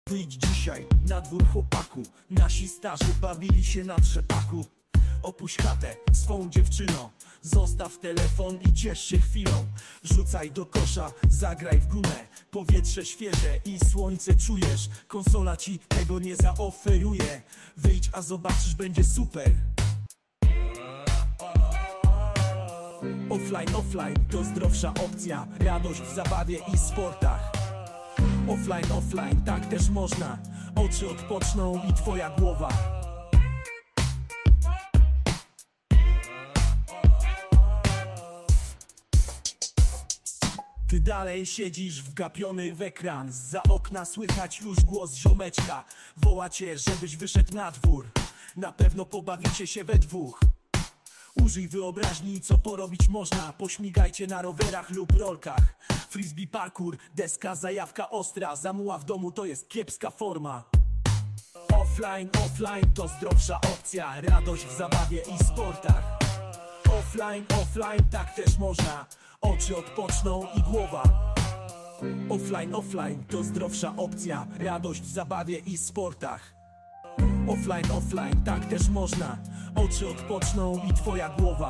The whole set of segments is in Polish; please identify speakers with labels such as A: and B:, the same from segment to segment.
A: Wyjdź dzisiaj na dwór, chłopaku. Nasi starzy bawili się na trzepaku. Opuść chatę swą dziewczyną, zostaw telefon i ciesz się chwilą. Rzucaj do kosza, zagraj w gumę. Powietrze świeże i słońce czujesz. Konsola ci tego nie zaoferuje. Wyjdź, a zobaczysz, będzie super. Offline to zdrowsza opcja. Radość w zabawie i sportach. Offline, tak też można. Oczy odpoczną i twoja głowa. Ty dalej siedzisz wgapiony w ekran. Zza okna słychać już głos ziomeczka. Woła cię, żebyś wyszedł na dwór. Na pewno pobawicie się we dwóch. Użyj wyobraźni, co porobić można. Pośmigajcie na rowerach lub rolkach. Frisbee, parkour, deska, zajawka ostra. Zamuła w domu to jest kiepska forma. Offline to zdrowsza opcja. Radość w zabawie i sportach. Offline, tak też można. Oczy odpoczną i głowa. Offline to zdrowsza opcja. Radość w zabawie i sportach. Offline, tak też można. Oczy odpoczną i twoja głowa.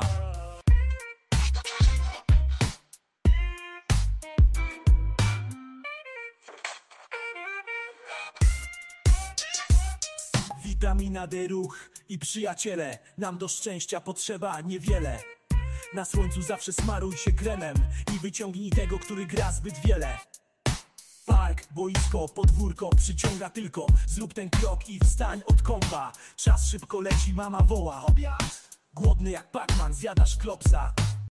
A: Witamina D, ruch i przyjaciele. Nam do szczęścia potrzeba niewiele. Na słońcu zawsze smaruj się kremem i wyciągnij tego, który gra zbyt wiele. Park, boisko, podwórko przyciąga tylko. Zrób ten krok i wstań od kąpa. Czas szybko leci, mama woła. Głodny jak Pac-Man, zjadasz klopsa.